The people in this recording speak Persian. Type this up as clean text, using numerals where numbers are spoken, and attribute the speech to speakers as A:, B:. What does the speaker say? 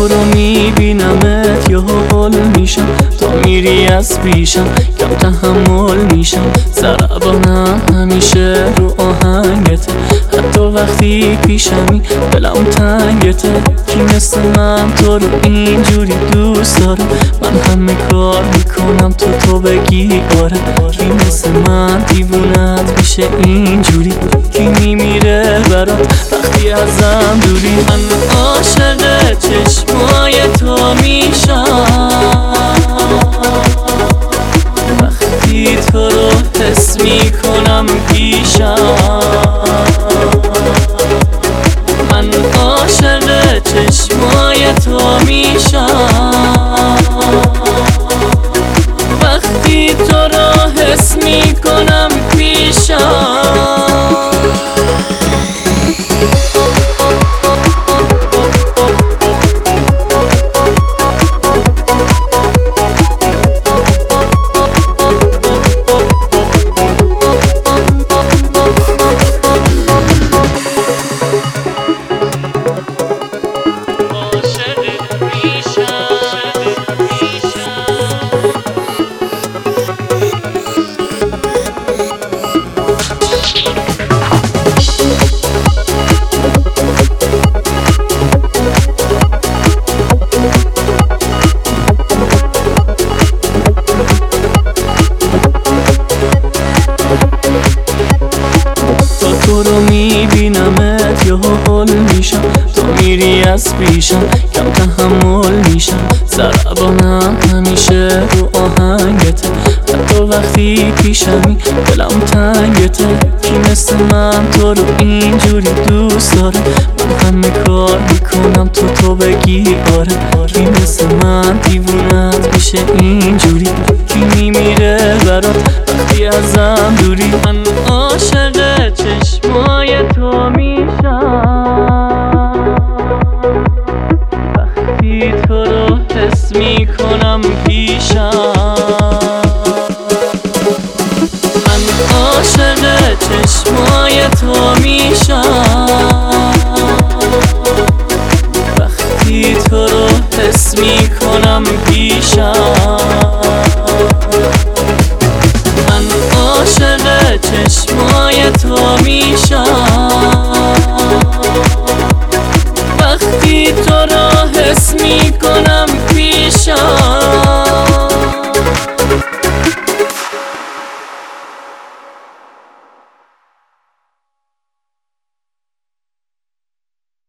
A: رو میبینمت یهو حل میشم، تا میری از پیشم کم تحمل میشم. ضربانم همیشه رو آهنگته، حتی وقتی پیشمی دلم تنگته. کی مثل من تو رو اینجوری دوست داره؟ من همه کار میکنم تو بگی آره. کی مثل من دیوونت میشه اینجوری؟ کی میمیره برات وقتی ازم دوری؟ من عاشق چشمای تو میشم وقتی تو رو حس میکنم پیشم. من عاشق چشمای تو میشم وقتی تو رو حس میکنم پیشم. تو رو میبینمت یهو حل میشم، تو میری از پیشم کم تحمل میشم. ضربانم همیشه رو آهنگته، حتی وقتی پیشمی دلم تنگته. کی مثل من تو رو اینجوری دوست داره؟ من همه کار میکنم تو بگی آره. کی مثل من دیوونت میشه اینجوری؟ کی میمیره برات وقتی ازم دوری؟ من عاشق چشمای تو میشم وقتی تو رو حس میکنم پیشم. من عاشق چشمای تو میشم وقتی تو رو حس میکنم پیشم. من عاشق چشمای تو میشم وقتی تو رو حس میکنم